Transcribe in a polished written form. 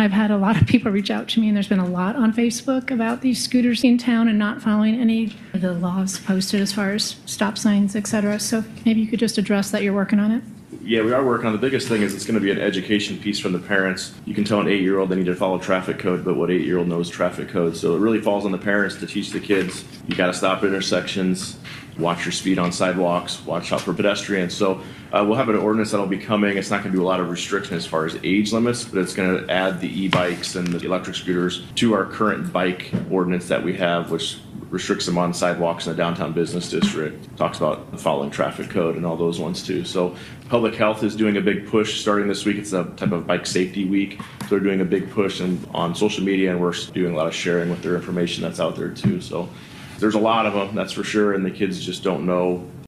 I've had a lot of people reach out to me, and there's been a lot on Facebook about these scooters in town and not following any of the laws posted as far as stop signs, et cetera. So maybe you could just address that you're working on it. Yeah, we are working on. The biggest thing is it's going to be an education piece from the parents. You can tell an 8-year-old they need to follow traffic code, but what 8-year-old knows traffic code? So it really falls on the parents to teach the kids. You got to stop at intersections, watch your speed on sidewalks, watch out for pedestrians. So we'll have an ordinance that'll be coming. It's not going to do a lot of restriction as far as age limits, but it's going to add the e-bikes and the electric scooters to our current bike ordinance that we have, which restricts them on sidewalks in the downtown business district. Talks about following traffic code and all those ones too. So public health is doing a big push starting this week. It's a type of bike safety week. So they're doing a big push on social media, and we're doing a lot of sharing with their information that's out there too. So there's a lot of them, that's for sure, and the kids just don't know